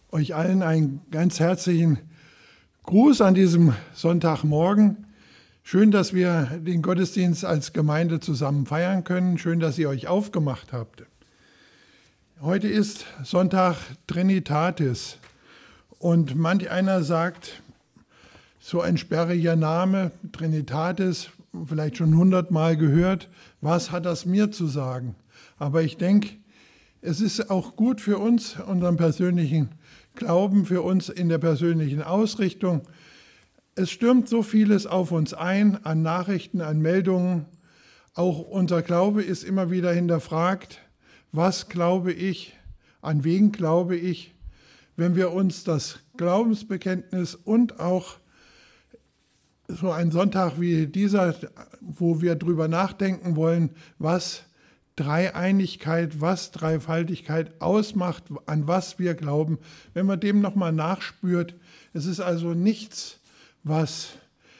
euch allen einen ganz herzlichen Gruß an diesem Sonntagmorgen. Schön, dass wir den Gottesdienst als Gemeinde zusammen feiern können. Schön, dass ihr euch aufgemacht habt. Heute ist Sonntag Trinitatis und manch einer sagt, so ein sperriger Name, Trinitatis, vielleicht schon 100-mal gehört, was hat das mir zu sagen? Aber ich denke, es ist auch gut für uns, unseren persönlichen Glauben, für uns in der persönlichen Ausrichtung. Es stürmt so vieles auf uns ein, an Nachrichten, an Meldungen. Auch unser Glaube ist immer wieder hinterfragt. Was glaube ich? An wen glaube ich? Wenn wir uns das Glaubensbekenntnis und auch so einen Sonntag wie dieser, wo wir drüber nachdenken wollen, was Dreieinigkeit, was Dreifaltigkeit ausmacht, an was wir glauben, wenn man dem nochmal nachspürt. Es ist also nichts, was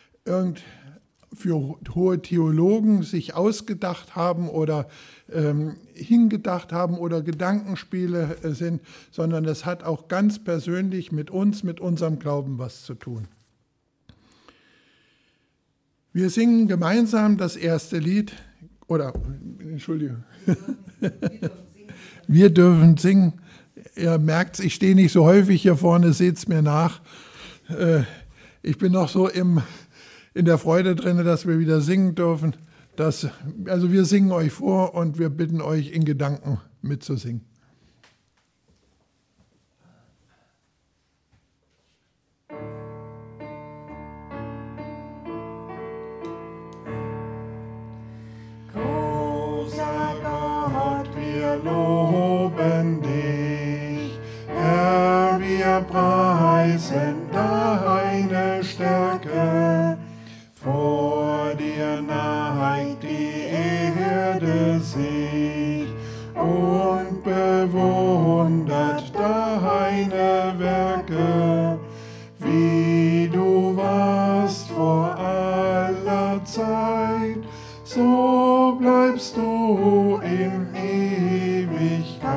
für hohe Theologen sich ausgedacht haben oder hingedacht haben oder Gedankenspiele sind, sondern es hat auch ganz persönlich mit uns, mit unserem Glauben was zu tun. Wir singen gemeinsam das erste Lied. Entschuldigung. Wir dürfen singen. Ihr merkt, ich stehe nicht so häufig hier vorne, seht es mir nach. Ich bin noch so in der Freude drin, dass wir wieder singen dürfen. Also wir singen euch vor und wir bitten euch in Gedanken mitzusingen. Wir loben dich, Herr, wir preisen deine Stärke. Vor dir neigt die Erde sich und bewundert deine Werke, wie du warst vor aller Zeit, so bleibst du in Ewigkeit.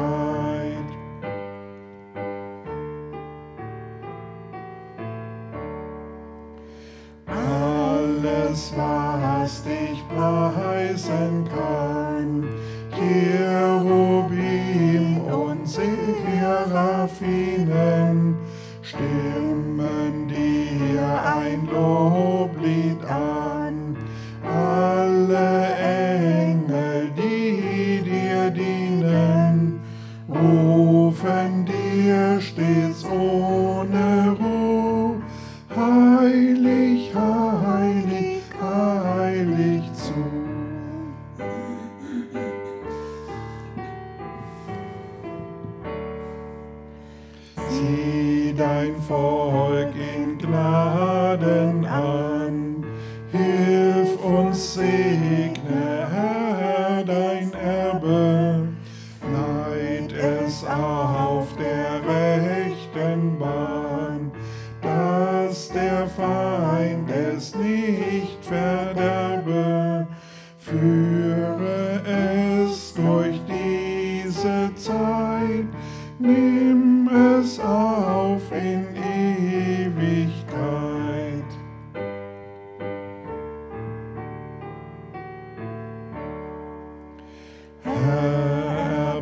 Alles, was dich preisen kann, Cherubim und Seraphinen, stimmen dir ein Loblied an. Alle Engel, die dir dienen, rufen dir stets ohne Ruhe, heilig, heilig, heilig zu. Sieh dein Volk in Gnaden an, hilf uns, segne, Herr, dein Erbe, leit es auf der rechten Bahn, dass der Feind es nicht verderbe, führe es durch diese Zeit, nimm es auf in Ewigkeit. Herr,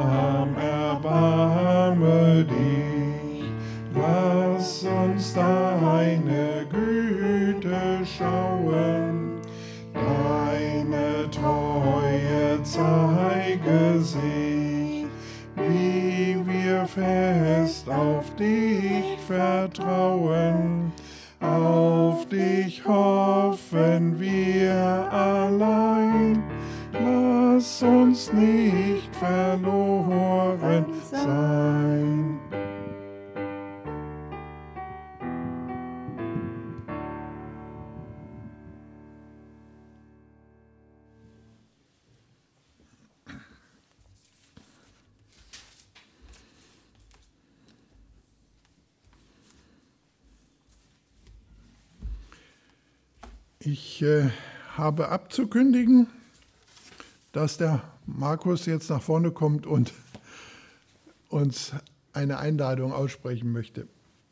erbarme dich, lass uns deine Güte schauen, deine Treue zeige sich, wie wir fest auf dich vertrauen, auf dich hoffen wir allein. Lass uns nicht verloren sein. Ich habe abzukündigen, dass der Markus jetzt nach vorne kommt und uns eine Einladung aussprechen möchte.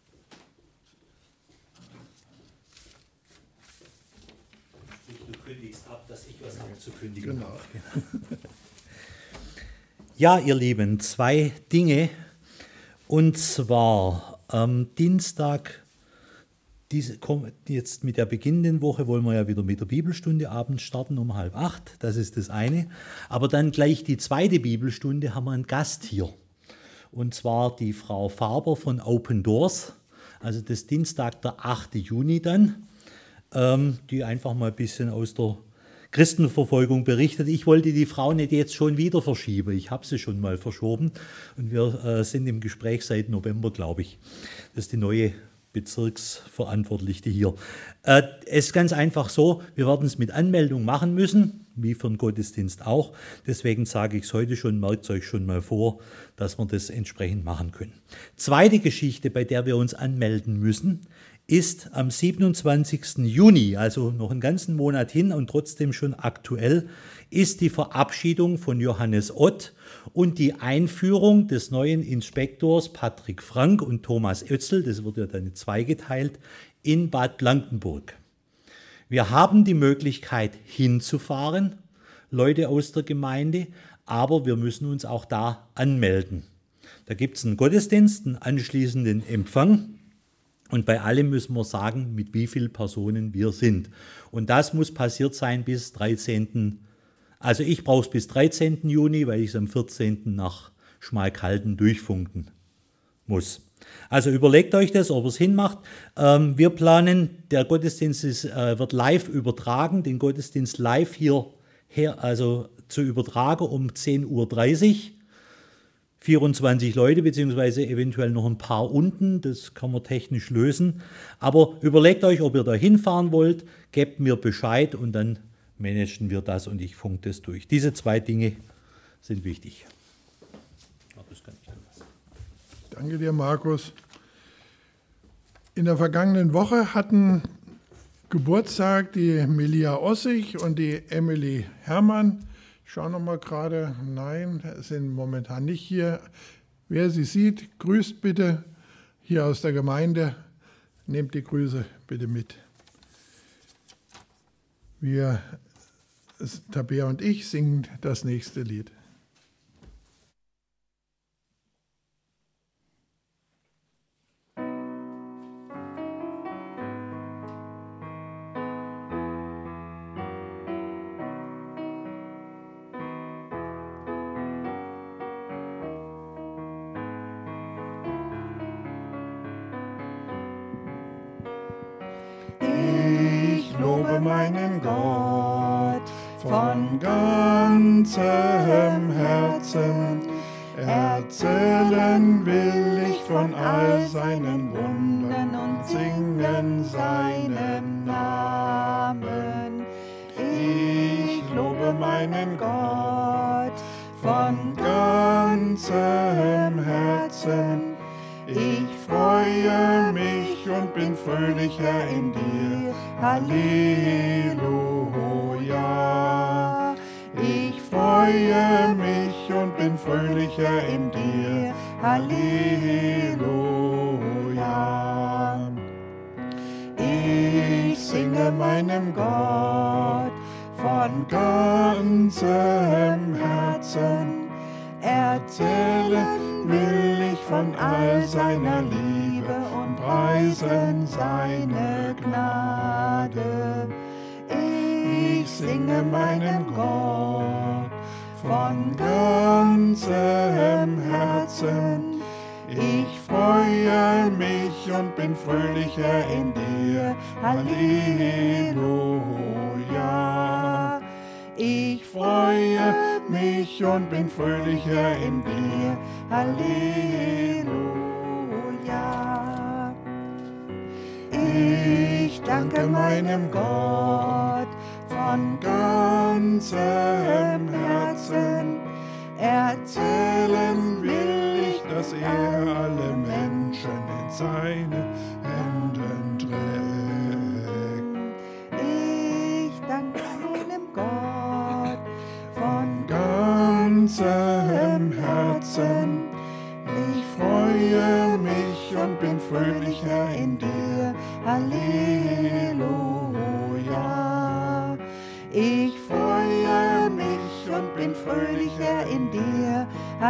Du kündigst ab, dass ich was abzukündigen Genau. habe. Ja, ihr Lieben, 2 Dinge. Und zwar am Dienstag, jetzt mit der beginnenden Woche, wollen wir ja wieder mit der Bibelstunde abends starten um 7:30. Das ist das eine. Aber dann gleich die zweite Bibelstunde haben wir einen Gast hier. Und zwar die Frau Faber von Open Doors. Also das Dienstag, der 8. Juni dann, die einfach mal ein bisschen aus der Christenverfolgung berichtet. Ich wollte die Frau nicht jetzt schon wieder verschieben. Ich habe sie schon mal verschoben und wir sind im Gespräch seit November, glaube ich. Das ist die neue Bezirksverantwortliche hier. Es ist ganz einfach so, wir werden es mit Anmeldung machen müssen, wie für den Gottesdienst auch. Deswegen sage ich es heute schon, merkt es euch schon mal vor, dass wir das entsprechend machen können. Zweite Geschichte, bei der wir uns anmelden müssen, ist am 27. Juni, also noch einen ganzen Monat hin und trotzdem schon aktuell, ist die Verabschiedung von Johannes Ott und die Einführung des neuen Inspektors Patrick Frank und Thomas Oetzel, das wird ja dann zweigeteilt, in Bad Blankenburg. Wir haben die Möglichkeit hinzufahren, Leute aus der Gemeinde, aber wir müssen uns auch da anmelden. Da gibt es einen Gottesdienst, einen anschließenden Empfang. Und bei allem müssen wir sagen, mit wie vielen Personen wir sind. Und das muss passiert sein bis 13. Also ich brauche es bis 13. Juni, weil ich es am 14. nach Schmalkalden durchfunken muss. Also überlegt euch das, ob ihr es hinmacht. Wir planen, der Gottesdienst wird live übertragen, den Gottesdienst live hierher, also zu übertragen um 10:30 Uhr. 24 Leute, beziehungsweise eventuell noch ein paar unten, das kann man technisch lösen. Aber überlegt euch, ob ihr da hinfahren wollt, gebt mir Bescheid und dann managen wir das und ich funke das durch. Diese 2 Dinge sind wichtig. Das kann ich tun. Danke dir, Markus. In der vergangenen Woche hatten Geburtstag die Melia Ossig und die Emily Herrmann. Ich schaue noch mal gerade, nein, sind momentan nicht hier. Wer sie sieht, grüßt bitte hier aus der Gemeinde. Nehmt die Grüße bitte mit. Tabea und ich singen das nächste Lied. Meinen Gott von ganzem Herzen. Erzählen will ich von all seinen Wundern und singen seinen Namen. Ich lobe meinen Gott von ganzem Herzen. Ich freue mich und bin fröhlicher in dir. Halleluja. Ich freue mich und bin fröhlicher in dir. Halleluja. Ich singe meinem Gott von ganzem Herzen. Erzählen will ich von all seiner Liebe und preisen seine Gnade. Ich singe meinem Gott von ganzem Herzen. Ich freue mich und bin fröhlicher in dir. Halleluja. Ich freue mich und bin fröhlicher in dir. Halleluja. Ich danke meinem Gott von ganzem Herzen. Erzählen will ich, dass alle Menschen in seine Händen trägt. Ich danke meinem Gott von ganzem Herzen. Ich freue bin fröhlicher in dir. Halleluja. Ich freue mich und bin fröhlicher in dir.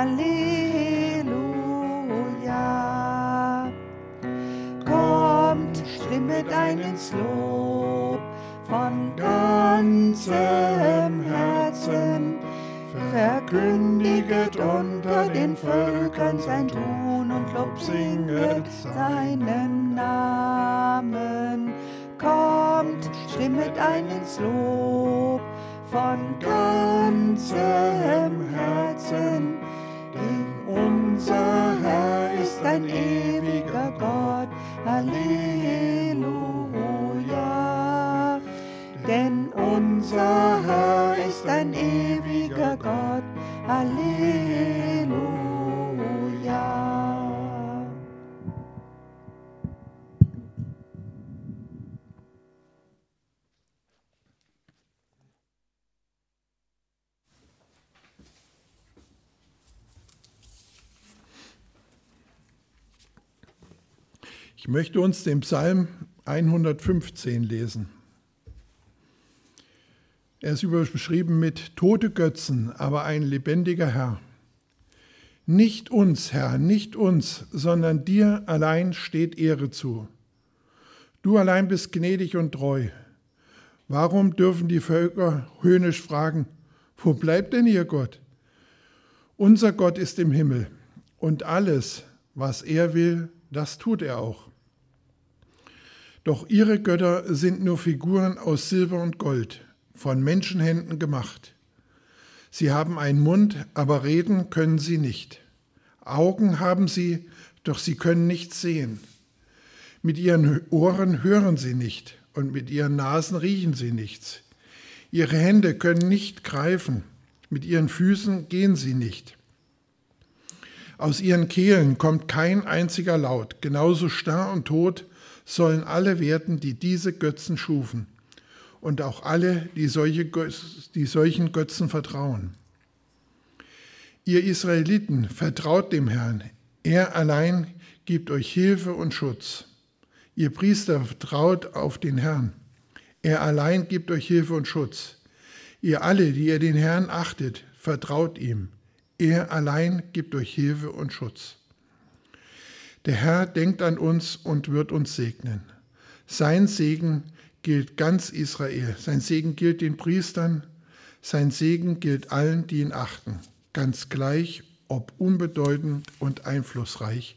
Halleluja. Kommt, stimmet ein ins Lob von ganzem Herzen. Verkündiget unter den Völkern sein Tun und Lob singet seinen Namen. Kommt, stimmet ein ins Lob von ganzem Herzen, denn unser Herr ist ein ewiger Gott. Halleluja. Denn unser Herr ist ein ewiger Gott. Halleluja. Ich möchte uns den Psalm 115 lesen. Er ist überschrieben mit tote Götzen, aber ein lebendiger Herr. Nicht uns, Herr, nicht uns, sondern dir allein steht Ehre zu. Du allein bist gnädig und treu. Warum dürfen die Völker höhnisch fragen, wo bleibt denn ihr Gott? Unser Gott ist im Himmel und alles, was er will, das tut er auch. Doch ihre Götter sind nur Figuren aus Silber und Gold, von Menschenhänden gemacht. Sie haben einen Mund, aber reden können sie nicht. Augen haben sie, doch sie können nichts sehen. Mit ihren Ohren hören sie nicht und mit ihren Nasen riechen sie nichts. Ihre Hände können nicht greifen, mit ihren Füßen gehen sie nicht. Aus ihren Kehlen kommt kein einziger Laut. Genauso starr und tot sollen alle werden, die diese Götzen schufen. Und auch alle, die solchen Götzen vertrauen. Ihr Israeliten, vertraut dem Herrn. Er allein gibt euch Hilfe und Schutz. Ihr Priester, vertraut auf den Herrn. Er allein gibt euch Hilfe und Schutz. Ihr alle, die ihr den Herrn achtet, vertraut ihm. Er allein gibt euch Hilfe und Schutz. Der Herr denkt an uns und wird uns segnen. Sein Segen gilt ganz Israel. Sein Segen gilt den Priestern. Sein Segen gilt allen, die ihn achten. Ganz gleich, ob unbedeutend und einflussreich.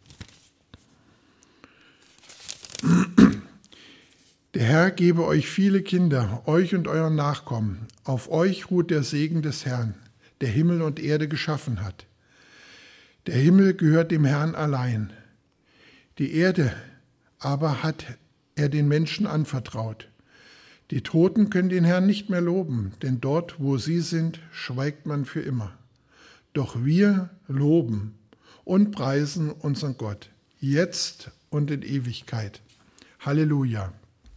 Der Herr gebe euch viele Kinder, euch und euren Nachkommen. Auf euch ruht der Segen des Herrn, der Himmel und Erde geschaffen hat. Der Himmel gehört dem Herrn allein. Die Erde aber hat er den Menschen anvertraut. Die Toten können den Herrn nicht mehr loben, denn dort, wo sie sind, schweigt man für immer. Doch wir loben und preisen unseren Gott, jetzt und in Ewigkeit. Halleluja.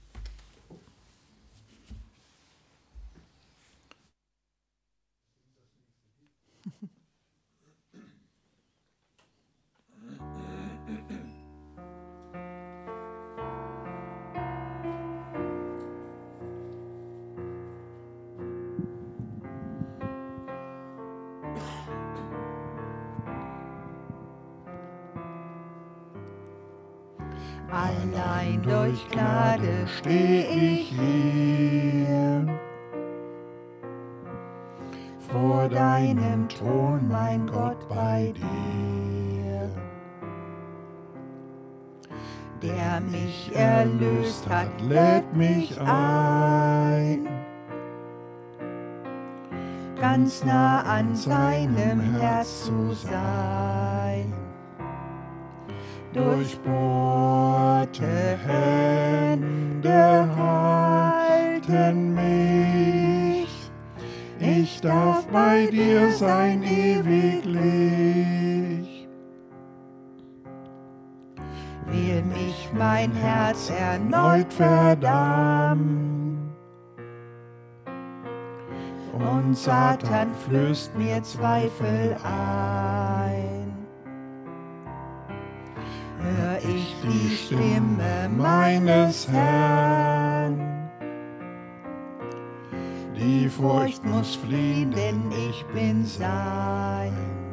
Allein durch Gnade steh ich hier vor deinem Thron, mein Gott, bei dir. Der mich erlöst hat, lädt mich ein, ganz nah an seinem Herz zu sein. Durchbohrte Hände halten mich, ich darf bei dir sein ewiglich. Will mich mein Herz erneut verdammen, und Satan flößt mir Zweifel ein. Hör die Stimme meines Herrn. Die Furcht muss fliehen, denn ich bin sein.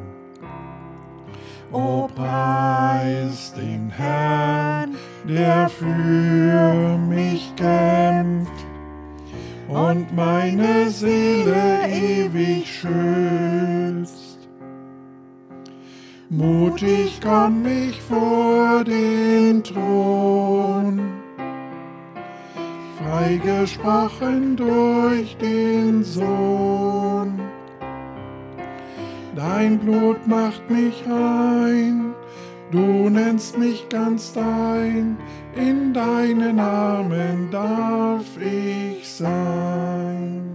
O preis den Herrn, der für mich kämpft und meine Seele ewig schützt. Mutig komm ich vor den Thron, freigesprochen durch den Sohn. Dein Blut macht mich rein, du nennst mich ganz dein, in deinen Armen darf ich sein.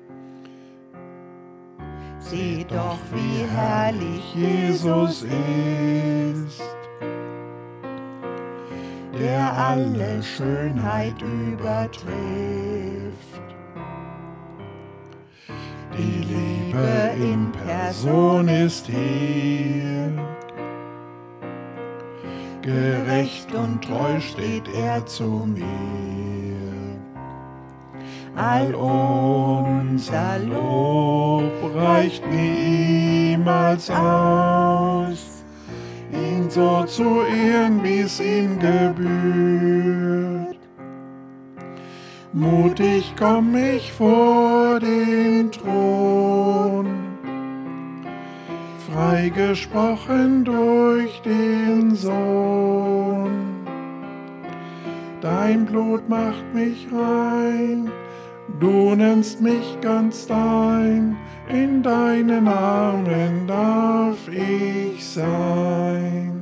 Sieh doch, wie herrlich Jesus ist, der alle Schönheit übertrifft. Die Liebe in Person ist hier, gerecht und treu steht er zu mir. All unser Lob reicht niemals aus, ihn so zu ehren, wie es ihm gebührt. Mutig komm ich vor den Thron, freigesprochen durch den Sohn. Dein Blut macht mich rein, du nennst mich ganz dein, in deinen Armen darf ich sein.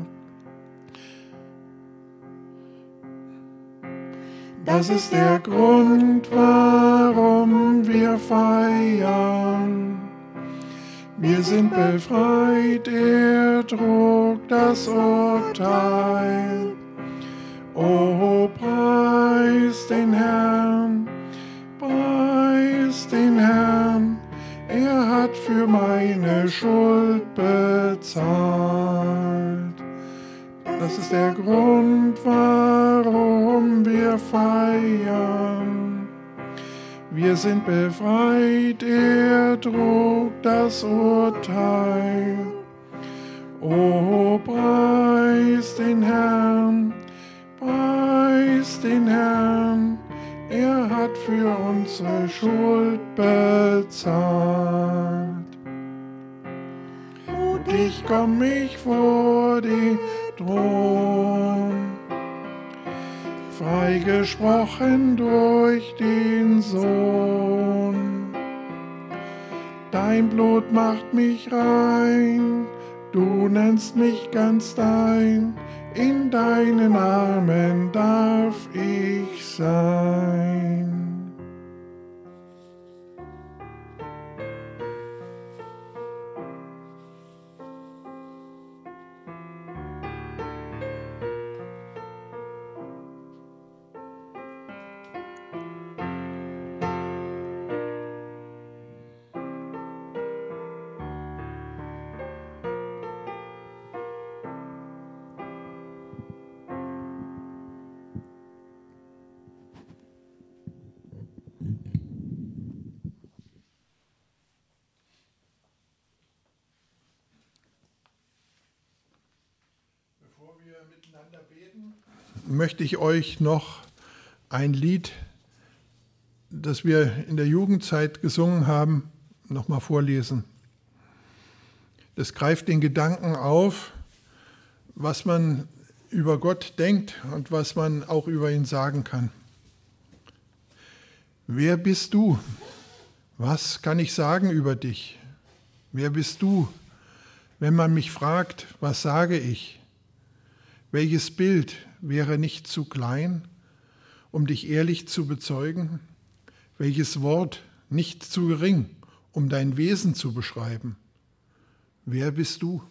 Das ist der Grund, warum wir feiern. Wir sind befreit, er trug das Urteil. O preis den Herrn, er hat für meine Schuld bezahlt. Das ist der Grund, warum wir feiern. Wir sind befreit, er trug das Urteil. O preis den Herrn, er hat für unsere Schuld bezahlt. Mutig komm ich vor den Thron, freigesprochen durch den Sohn. Dein Blut macht mich rein, du nennst mich ganz dein, in deinen Armen darf ich sein. Miteinander beten, möchte ich euch noch ein Lied, das wir in der Jugendzeit gesungen haben, nochmal vorlesen. Das greift den Gedanken auf, was man über Gott denkt und was man auch über ihn sagen kann. Wer bist du? Was kann ich sagen über dich? Wer bist du? Wenn man mich fragt, was sage ich? Welches Bild wäre nicht zu klein, um dich ehrlich zu bezeugen? Welches Wort nicht zu gering, um dein Wesen zu beschreiben? Wer bist du?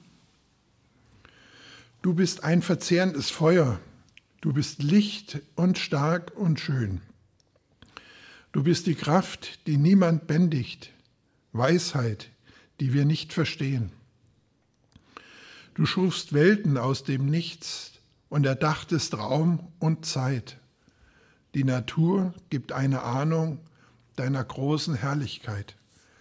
Du bist ein verzehrendes Feuer. Du bist Licht und stark und schön. Du bist die Kraft, die niemand bändigt, Weisheit, die wir nicht verstehen. Du schufst Welten aus dem Nichts und erdachtest Raum und Zeit. Die Natur gibt eine Ahnung deiner großen Herrlichkeit.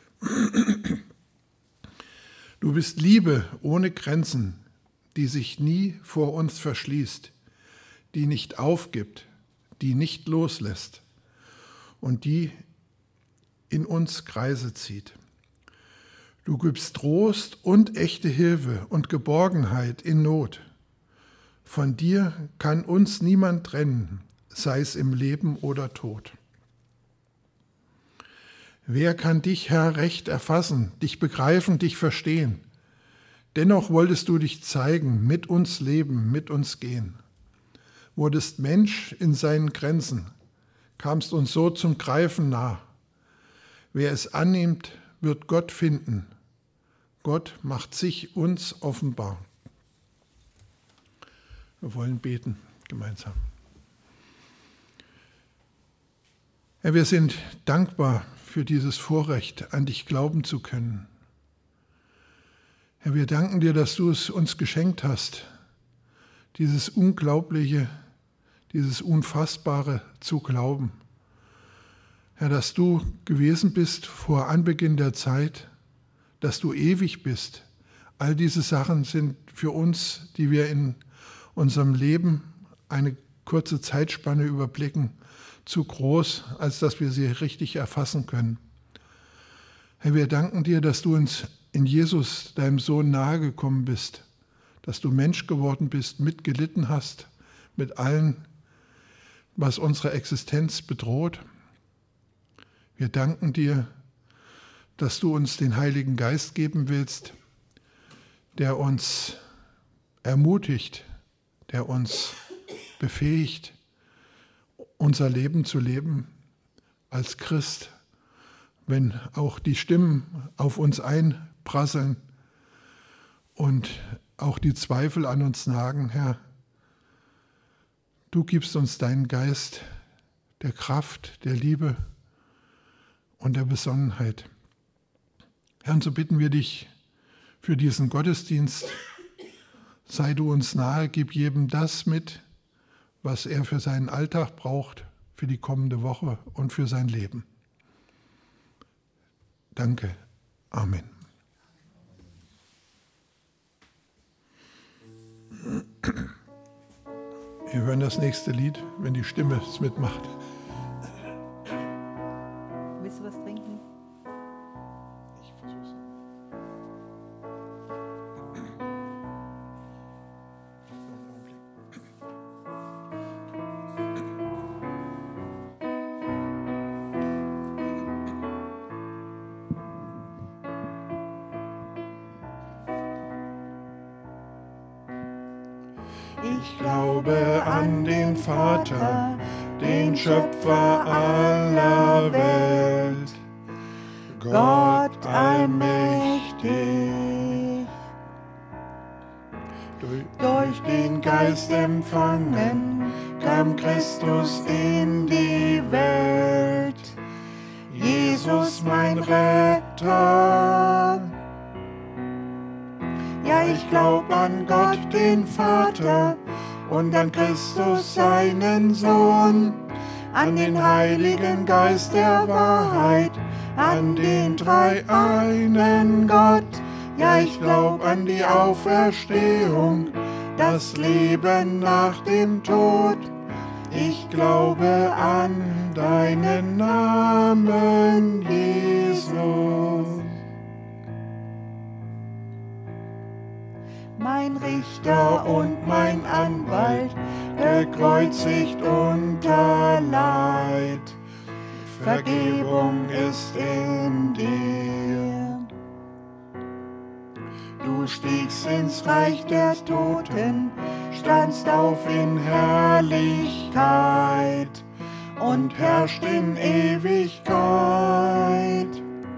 Du bist Liebe ohne Grenzen, die sich nie vor uns verschließt, die nicht aufgibt, die nicht loslässt und die in uns Kreise zieht. Du gibst Trost und echte Hilfe und Geborgenheit in Not. Von dir kann uns niemand trennen, sei es im Leben oder Tod. Wer kann dich, Herr, recht erfassen, dich begreifen, dich verstehen? Dennoch wolltest du dich zeigen, mit uns leben, mit uns gehen. Wurdest Mensch in seinen Grenzen, kamst uns so zum Greifen nah. Wer es annimmt, wird Gott finden. Gott macht sich uns offenbar. Wir wollen beten gemeinsam. Herr, wir sind dankbar für dieses Vorrecht, an dich glauben zu können. Herr, wir danken dir, dass du es uns geschenkt hast, dieses Unglaubliche, dieses Unfassbare zu glauben. Herr, dass du gewesen bist vor Anbeginn der Zeit, dass du ewig bist. All diese Sachen sind für uns, die wir in unserem Leben eine kurze Zeitspanne überblicken, zu groß, als dass wir sie richtig erfassen können. Herr, wir danken dir, dass du uns in Jesus, deinem Sohn, nahe gekommen bist, dass du Mensch geworden bist, mitgelitten hast, mit allem, was unsere Existenz bedroht. Wir danken dir, dass du uns den Heiligen Geist geben willst, der uns ermutigt, der uns befähigt, unser Leben zu leben als Christ, wenn auch die Stimmen auf uns einprasseln und auch die Zweifel an uns nagen, Herr. Du gibst uns deinen Geist der Kraft, der Liebe und der Besonnenheit. Herr, und so bitten wir dich für diesen Gottesdienst. Sei du uns nahe, gib jedem das mit, was er für seinen Alltag braucht, für die kommende Woche und für sein Leben. Danke. Amen. Wir hören das nächste Lied, wenn die Stimme es mitmacht. Willst du was trinken? Ich versuch's. Ich glaube an den Vater, den Schöpfer aller Welt, Gott allmächtig, durch den Geist empfangen, kam Christus in die Welt, Jesus mein Retter. Ja, ich glaub an Gott, den Vater, und an Christus, seinen Sohn, an den Heiligen Geist der Wahrheit, an den dreieinen Gott. Ja, ich glaub an die Auferstehung, das Leben nach dem Tod. Ich glaube an deinen Namen, Jesus. Mein Richter und mein Anwalt, gekreuzigt unter Leid. Vergebung ist in dir. Du stiegst ins Reich der Toten, standst auf in Herrlichkeit und herrscht in Ewigkeit.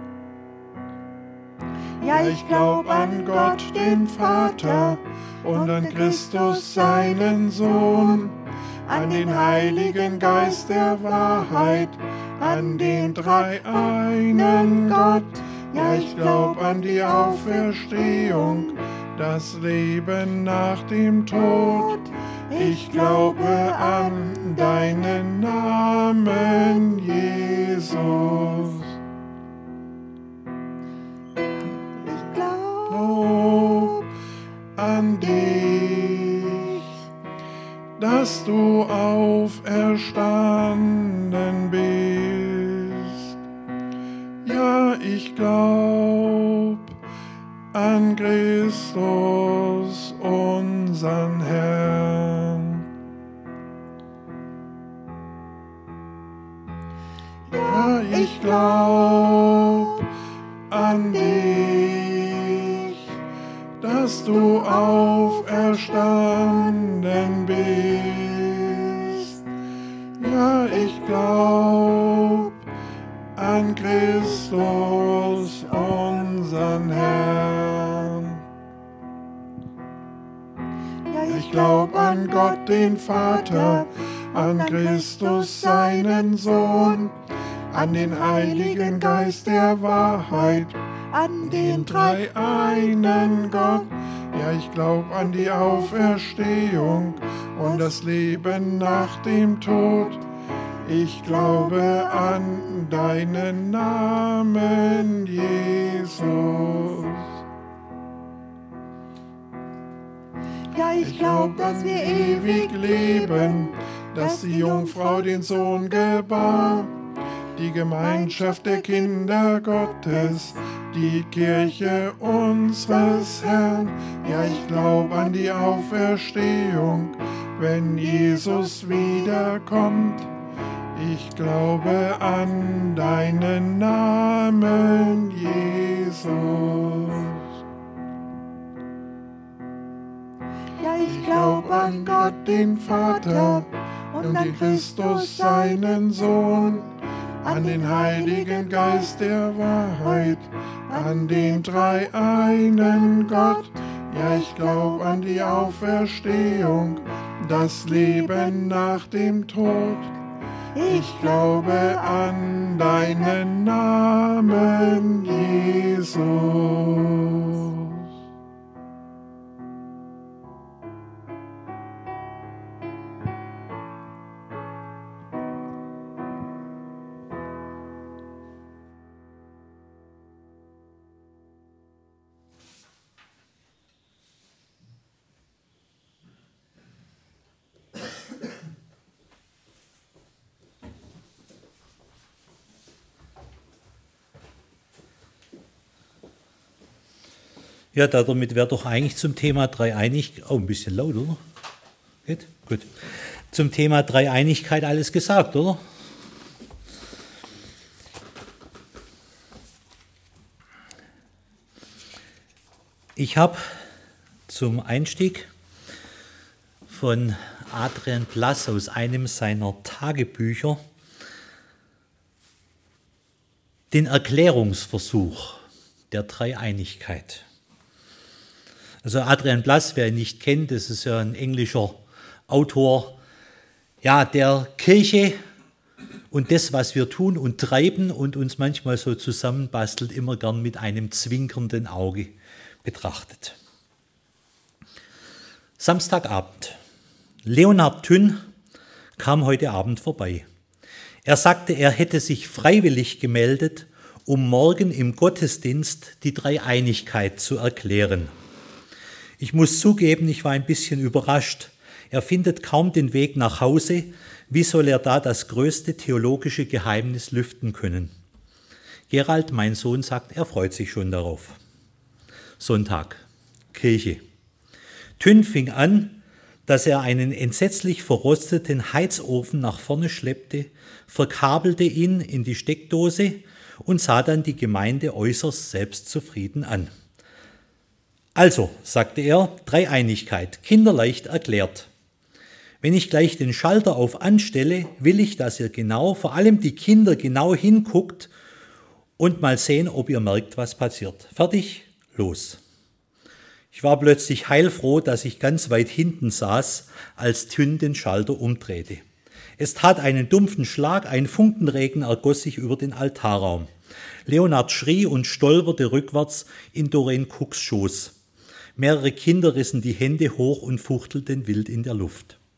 Ja, ich glaub an Gott, den Vater, und an Christus, seinen Sohn, an den Heiligen Geist der Wahrheit, an den dreieinen Gott. Ja, ich glaub an die Auferstehung, das Leben nach dem Tod. Ich glaube an deinen Namen, Jesus. Ich glaube Glaub an dich, dass du auferstanden bist. Ja, ich glaub an Christus, unseren Herrn. Ja, ich glaub an dich, dass du auferstanden bist. Ja, ich glaub an Christus, unseren Herrn. ja, Ich glaub an Gott, den Vater, an Christus, seinen Sohn, an den Heiligen Geist der Wahrheit, an den dreieinen Gott. Ja, ich glaub an die Auferstehung und das Leben nach dem Tod. Ich glaube an deinen Namen, Jesus. Ja, ich glaub, dass wir ewig leben, dass die Jungfrau den Sohn gebar, die Gemeinschaft der Kinder Gottes, die Kirche unseres Herrn. Ja, ich glaub an die Auferstehung, wenn Jesus wiederkommt. Ich glaube an deinen Namen, Jesus. Ja, Ich glaub an Gott, den Vater, und an Christus, seinen Sohn, an den Heiligen Geist der Wahrheit, an den dreieinen Gott. Ja, ich glaub an die Auferstehung, das Leben nach dem Tod. Ich glaube an deinen Namen, Jesus. Ja, damit wäre doch eigentlich zum Thema Dreieinigkeit, oh, ein bisschen laut, oder? Geht? Gut. Zum Thema Dreieinigkeit alles gesagt, oder? Ich habe zum Einstieg von Adrian Blass aus einem seiner Tagebücher den Erklärungsversuch der Dreieinigkeit. Also Adrian Blass, wer ihn nicht kennt, das ist ja ein englischer Autor, ja, der Kirche und das, was wir tun und treiben und uns manchmal so zusammenbastelt, immer gern mit einem zwinkernden Auge betrachtet. Samstagabend. Leonhard Thünn kam heute Abend vorbei. Er sagte, er hätte sich freiwillig gemeldet, um morgen im Gottesdienst die Dreieinigkeit zu erklären. Ich muss zugeben, ich war ein bisschen überrascht. Er findet kaum den Weg nach Hause. Wie soll er da das größte theologische Geheimnis lüften können? Gerald, mein Sohn, sagt, er freut sich schon darauf. Sonntag, Kirche. Thünn fing an, dass er einen entsetzlich verrosteten Heizofen nach vorne schleppte, verkabelte ihn in die Steckdose und sah dann die Gemeinde äußerst selbstzufrieden an. Also, sagte er, Dreieinigkeit, kinderleicht erklärt. Wenn ich gleich den Schalter auf anstelle, will ich, dass ihr genau, vor allem die Kinder, genau hinguckt und mal sehen, ob ihr merkt, was passiert. Fertig? Los. Ich war plötzlich heilfroh, dass ich ganz weit hinten saß, als Thünn den Schalter umdrehte. Es tat einen dumpfen Schlag, ein Funkenregen ergoss sich über den Altarraum. Leonhard schrie und stolperte rückwärts in Doreen Cooks Schoß. Mehrere Kinder rissen die Hände hoch und fuchtelten wild in der Luft.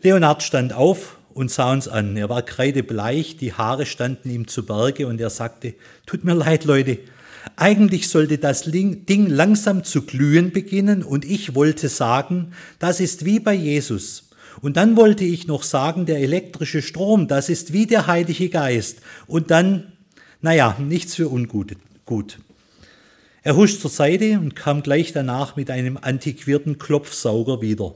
Leonhard stand auf und sah uns an. Er war kreidebleich, die Haare standen ihm zu Berge und er sagte, tut mir leid, Leute, eigentlich sollte das Ding langsam zu glühen beginnen und ich wollte sagen, das ist wie bei Jesus. Und dann wollte ich noch sagen, der elektrische Strom, das ist wie der Heilige Geist. Und dann, nichts für ungut. Gut. Er huschte zur Seite und kam gleich danach mit einem antiquierten Klopfsauger wieder.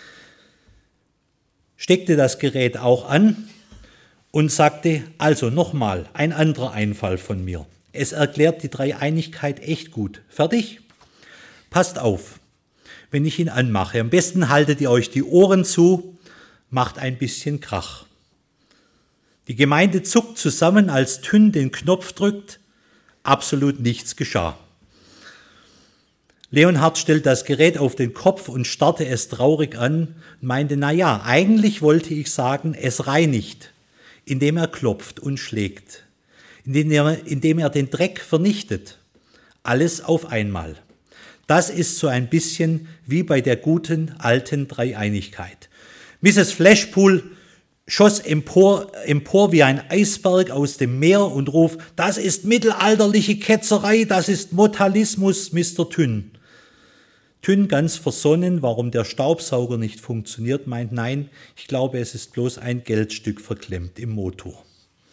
Steckte das Gerät auch an und sagte, also nochmal, ein anderer Einfall von mir. Es erklärt die Dreieinigkeit echt gut. Fertig? Passt auf, wenn ich ihn anmache. Am besten haltet ihr euch die Ohren zu, macht ein bisschen Krach. Die Gemeinde zuckt zusammen, als Thün den Knopf drückt. Absolut nichts geschah. Leonhard stellt das Gerät auf den Kopf und starrte es traurig an und meinte, eigentlich wollte ich sagen, es reinigt, indem er klopft und schlägt, indem er den Dreck vernichtet. Alles auf einmal. Das ist so ein bisschen wie bei der guten alten Dreieinigkeit. Mrs. Flashpool schoss empor wie ein Eisberg aus dem Meer und ruft, das ist mittelalterliche Ketzerei, das ist Modalismus, Mr. Thün. Thün, ganz versonnen, warum der Staubsauger nicht funktioniert, meint, nein, ich glaube, es ist bloß ein Geldstück verklemmt im Motor.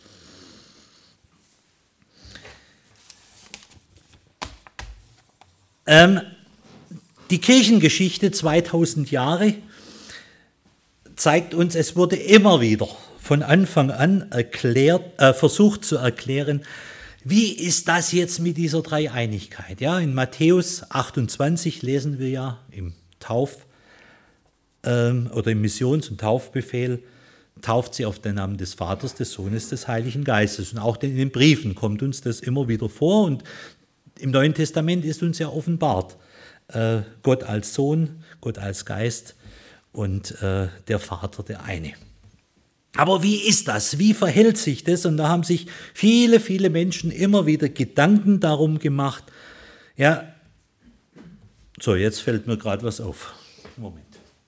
Die Kirchengeschichte 2000 Jahre zeigt uns, es wurde immer wieder von Anfang an versucht zu erklären, wie ist das jetzt mit dieser Dreieinigkeit? Ja, in Matthäus 28 lesen wir ja im oder im Missions- und Taufbefehl, tauft sie auf den Namen des Vaters, des Sohnes, des Heiligen Geistes. Und auch in den Briefen kommt uns das immer wieder vor. Und im Neuen Testament ist uns ja offenbart, Gott als Sohn, Gott als Geist und der Vater der eine. Aber wie ist das? Wie verhält sich das? Und da haben sich viele, viele Menschen immer wieder Gedanken darum gemacht. Ja, so, jetzt fällt mir gerade was auf. Moment.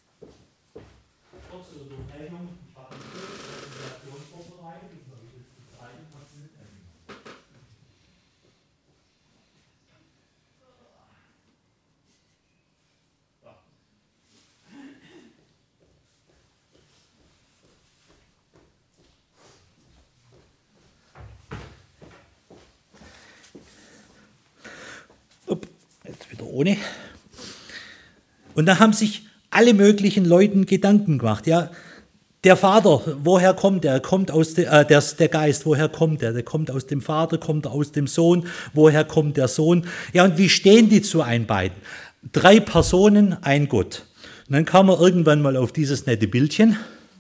Jetzt wieder ohne. Und da haben sich alle möglichen Leuten Gedanken gemacht. Ja, der Vater, woher kommt er? Kommt aus der Geist, woher kommt er? Der kommt aus dem Vater, kommt er aus dem Sohn? Woher kommt der Sohn? Ja, und wie stehen die zu ein beiden? 3 Personen, ein Gott. Und dann kam er irgendwann mal auf dieses nette Bildchen,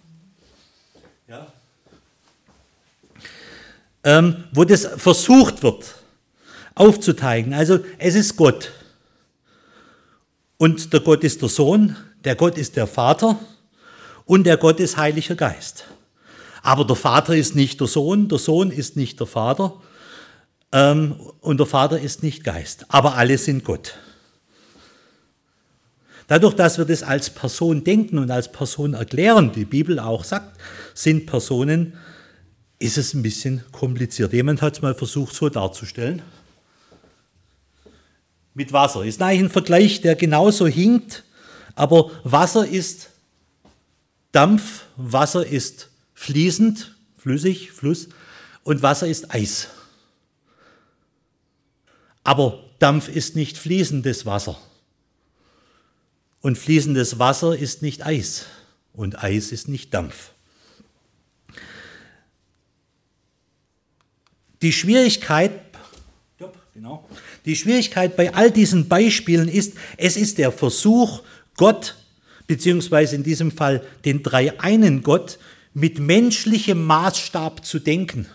wo das versucht wird aufzuzeigen. Also es ist Gott. Und der Gott ist der Sohn, der Gott ist der Vater und der Gott ist Heiliger Geist. Aber der Vater ist nicht der Sohn ist nicht der Vater und der Vater ist nicht Geist. Aber alle sind Gott. Dadurch, dass wir das als Person denken und als Person erklären, die Bibel auch sagt, sind Personen, ist es ein bisschen kompliziert. Jemand hat es mal versucht so darzustellen. Mit Wasser. Ist eigentlich ein Vergleich, der genauso hinkt, aber Wasser ist Dampf, Wasser ist fließend, flüssig, Fluss, und Wasser ist Eis. Aber Dampf ist nicht fließendes Wasser. Und fließendes Wasser ist nicht Eis. Und Eis ist nicht Dampf. Die Schwierigkeit bei all diesen Beispielen ist, es ist der Versuch, Gott, beziehungsweise in diesem Fall den dreieinen Gott, mit menschlichem Maßstab zu denken.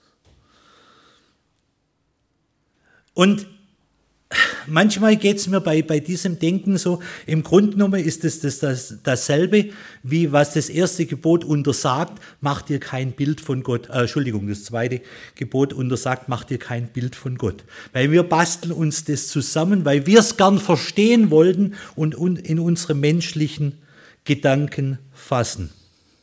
Und manchmal geht es mir bei diesem Denken so, im Grunde genommen ist es dasselbe, wie was das erste Gebot untersagt, mach dir kein Bild von Gott, das zweite Gebot untersagt, mach dir kein Bild von Gott. Weil wir basteln uns das zusammen, weil wir es gern verstehen wollten und in unsere menschlichen Gedanken fassen.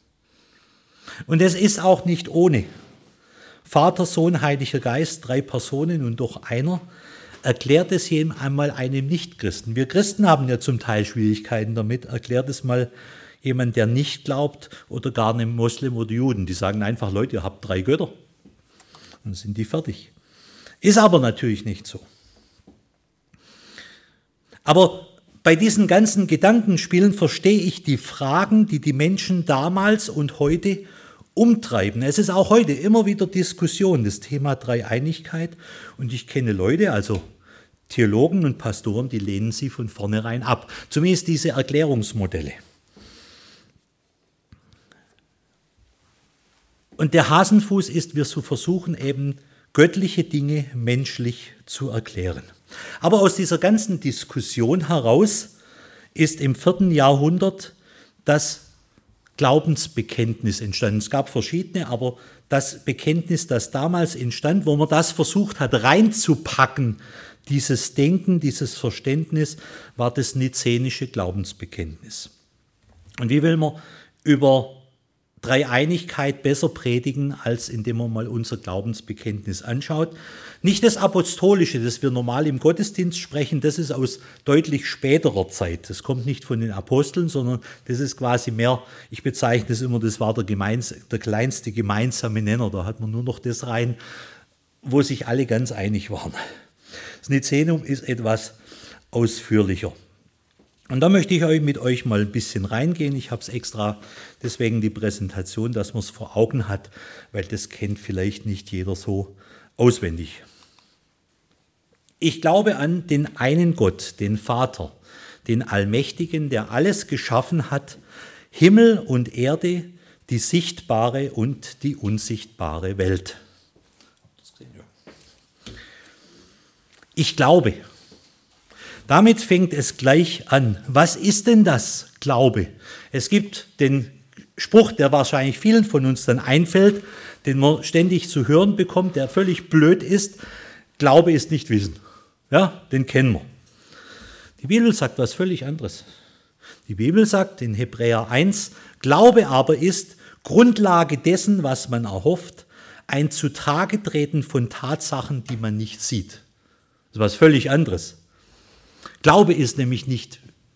Und es ist auch nicht ohne. Vater, Sohn, Heiliger Geist, 3 Personen und doch einer, erklärt es einmal einem Nichtchristen. Wir Christen haben ja zum Teil Schwierigkeiten damit. Erklärt es mal jemand, der nicht glaubt oder gar einem Moslem oder Juden. Die sagen einfach, Leute, ihr habt 3 Götter. Und dann sind die fertig. Ist aber natürlich nicht so. Aber bei diesen ganzen Gedankenspielen verstehe ich die Fragen, die die Menschen damals und heute umtreiben. Es ist auch heute immer wieder Diskussion, das Thema Dreieinigkeit. Und ich kenne Leute, also Theologen und Pastoren, die lehnen sie von vornherein ab. Zumindest diese Erklärungsmodelle. Und der Hasenfuß ist, wir versuchen eben göttliche Dinge menschlich zu erklären. Aber aus dieser ganzen Diskussion heraus ist im 4. Jahrhundert das Glaubensbekenntnis entstanden. Es gab verschiedene, aber das Bekenntnis, das damals entstand, wo man das versucht hat reinzupacken, dieses Denken, dieses Verständnis, war das nizänische Glaubensbekenntnis. Und wie will man über Dreieinigkeit besser predigen, als indem man mal unser Glaubensbekenntnis anschaut? Nicht das Apostolische, das wir normal im Gottesdienst sprechen, das ist aus deutlich späterer Zeit. Das kommt nicht von den Aposteln, sondern das ist quasi mehr, ich bezeichne es immer, das war der kleinste gemeinsame Nenner. Da hat man nur noch das rein, wo sich alle ganz einig waren. Das Nizänum ist etwas ausführlicher. Und da möchte ich mit euch mal ein bisschen reingehen. Ich habe es extra deswegen die Präsentation, dass man es vor Augen hat, weil das kennt vielleicht nicht jeder so auswendig. Ich glaube an den einen Gott, den Vater, den Allmächtigen, der alles geschaffen hat, Himmel und Erde, die sichtbare und die unsichtbare Welt. Ich glaube. Damit fängt es gleich an. Was ist denn das Glaube? Es gibt den Spruch, der wahrscheinlich vielen von uns dann einfällt, den man ständig zu hören bekommt, der völlig blöd ist. Glaube ist nicht Wissen. Ja, den kennen wir. Die Bibel sagt was völlig anderes. Die Bibel sagt in Hebräer 1, Glaube aber ist Grundlage dessen, was man erhofft, ein Zutragetreten von Tatsachen, die man nicht sieht. Das ist was völlig anderes. Glaube ist nämlich nicht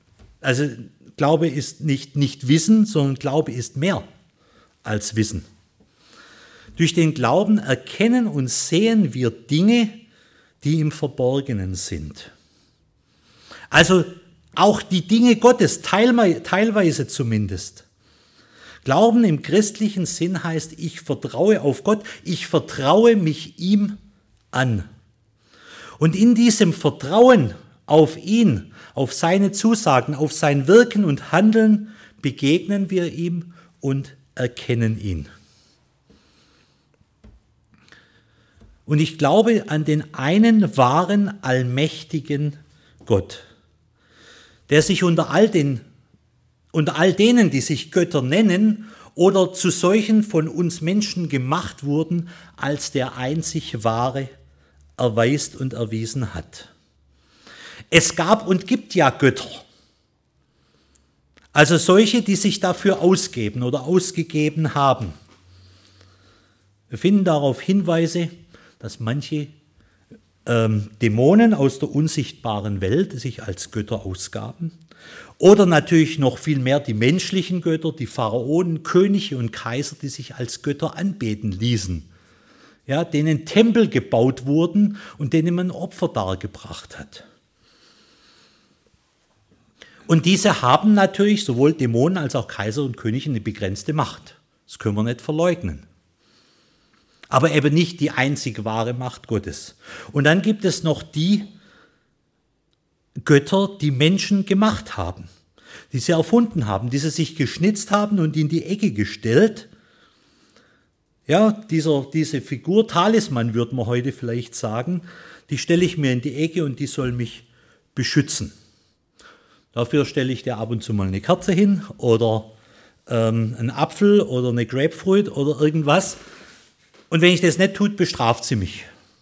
Wissen, sondern Glaube ist mehr als Wissen. Durch den Glauben erkennen und sehen wir Dinge, die im Verborgenen sind. Also auch die Dinge Gottes, teilweise zumindest. Glauben im christlichen Sinn heißt, ich vertraue auf Gott, ich vertraue mich ihm an. Und in diesem Vertrauen auf ihn, auf seine Zusagen, auf sein Wirken und Handeln begegnen wir ihm und erkennen ihn. Und ich glaube an den einen wahren, allmächtigen Gott, der sich unter all denen, die sich Götter nennen oder zu solchen von uns Menschen gemacht wurden, als der einzig wahre erweist und erwiesen hat. Es gab und gibt ja Götter, also solche, die sich dafür ausgeben oder ausgegeben haben. Wir finden darauf Hinweise, dass manche Dämonen aus der unsichtbaren Welt sich als Götter ausgaben. Oder natürlich noch viel mehr die menschlichen Götter, die Pharaonen, Könige und Kaiser, die sich als Götter anbeten ließen. Ja, denen Tempel gebaut wurden und denen man Opfer dargebracht hat. Und diese haben natürlich sowohl Dämonen als auch Kaiser und Könige eine begrenzte Macht. Das können wir nicht verleugnen. Aber eben nicht die einzig wahre Macht Gottes. Und dann gibt es noch die Götter, die Menschen gemacht haben, die sie erfunden haben, die sie sich geschnitzt haben und in die Ecke gestellt. Ja, diese Figur, Talisman würde man heute vielleicht sagen, die stelle ich mir in die Ecke und die soll mich beschützen. Dafür stelle ich dir ab und zu mal eine Kerze hin oder einen Apfel oder eine Grapefruit oder irgendwas. Und wenn ich das nicht tue, bestraft sie mich.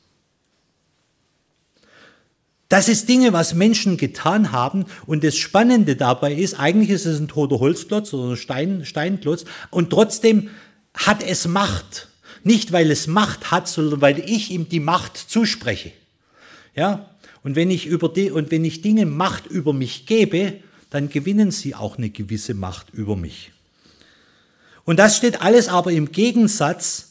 Das ist Dinge, was Menschen getan haben. Und das Spannende dabei ist, eigentlich ist es ein toter Holzklotz oder ein Steinklotz. Und trotzdem hat es Macht. Nicht, weil es Macht hat, sondern weil ich ihm die Macht zuspreche. Ja? Und wenn ich Dinge Macht über mich gebe, dann gewinnen sie auch eine gewisse Macht über mich. Und das steht alles aber im Gegensatz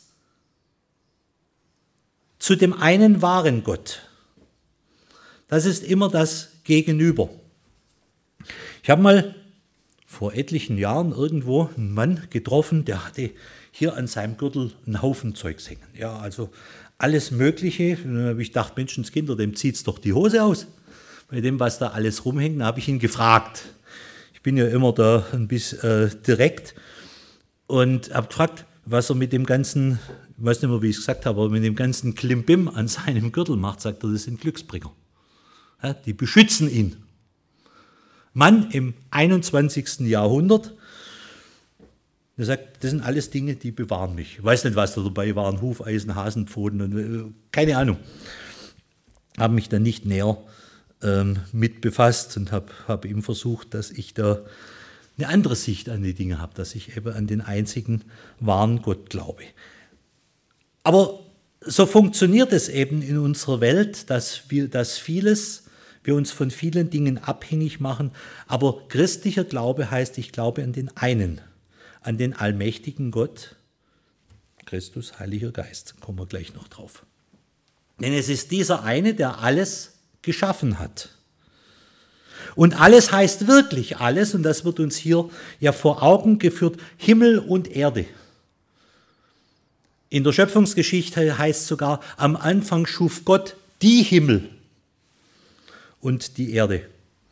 zu dem einen wahren Gott. Das ist immer das Gegenüber. Ich habe mal vor etlichen Jahren irgendwo einen Mann getroffen, der hatte hier an seinem Gürtel einen Haufen Zeugs hängen. Ja, also alles Mögliche. Und dann habe ich gedacht, Menschenskinder, dem zieht es doch die Hose aus. Bei dem, was da alles rumhängt, habe ich ihn gefragt. Ich bin ja immer da ein bisschen direkt und habe gefragt, was er mit dem ganzen, ich weiß nicht mehr, wie ich es gesagt habe, aber mit dem ganzen Klimbim an seinem Gürtel macht. Sagt er, das sind Glücksbringer. Ja, die beschützen ihn. Mann im 21. Jahrhundert, der sagt, das sind alles Dinge, die bewahren mich. Ich weiß nicht, was da dabei war, Hufeisen, Hasenpfoten, und, keine Ahnung. Habe mich dann nicht näher mit befasst und habe ihm versucht, dass ich da eine andere Sicht an die Dinge habe, dass ich eben an den einzigen wahren Gott glaube. Aber so funktioniert es eben in unserer Welt, dass wir uns von vielen Dingen abhängig machen. Aber christlicher Glaube heißt, ich glaube an den einen, an den allmächtigen Gott, Christus, Heiliger Geist. Kommen wir gleich noch drauf. Denn es ist dieser eine, der alles geschaffen hat. Und alles heißt wirklich alles, und das wird uns hier ja vor Augen geführt, Himmel und Erde. In der Schöpfungsgeschichte heißt sogar, am Anfang schuf Gott die Himmel und die Erde.